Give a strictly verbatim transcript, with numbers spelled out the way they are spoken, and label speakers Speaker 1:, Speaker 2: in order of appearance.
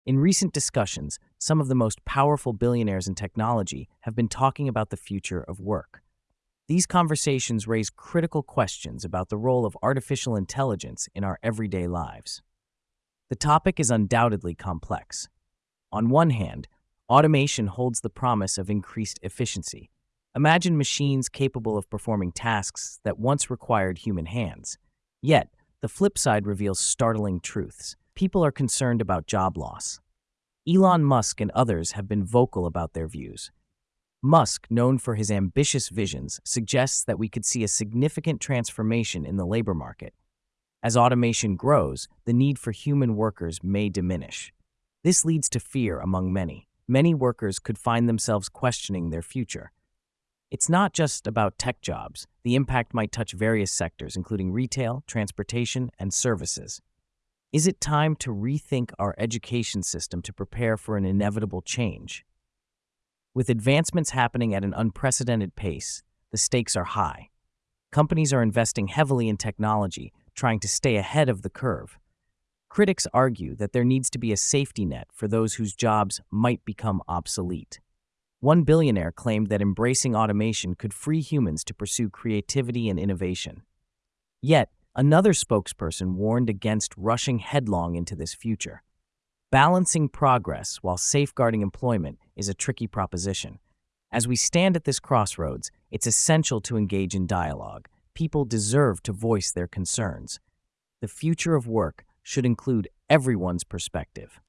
Speaker 1: In recent discussions, some of the most powerful billionaires in technology have been talking about the future of work. These conversations raise critical questions about the role of artificial intelligence in our everyday lives. The topic is undoubtedly complex. On one hand, automation holds the promise of increased efficiency. Imagine machines capable of performing tasks that once required human hands. Yet, the flip side reveals startling truths. People are concerned about job loss. Elon Musk and others have been vocal about their views. Musk, known for his ambitious visions, suggests that we could see a significant transformation in the labor market. As automation grows, the need for human workers may diminish. This leads to fear among many. Many workers could find themselves questioning their future. It's not just about tech jobs. The impact might touch various sectors, including retail, transportation, and services. Is it time to rethink our education system to prepare for an inevitable change? With advancements happening at an unprecedented pace, the stakes are high. Companies are investing heavily in technology, trying to stay ahead of the curve. Critics argue that there needs to be a safety net for those whose jobs might become obsolete. One billionaire claimed that embracing automation could free humans to pursue creativity and innovation. Yet, another spokesperson warned against rushing headlong into this future. Balancing progress while safeguarding employment is a tricky proposition. As we stand at this crossroads, it's essential to engage in dialogue. People deserve to voice their concerns. The future of work should include everyone's perspective.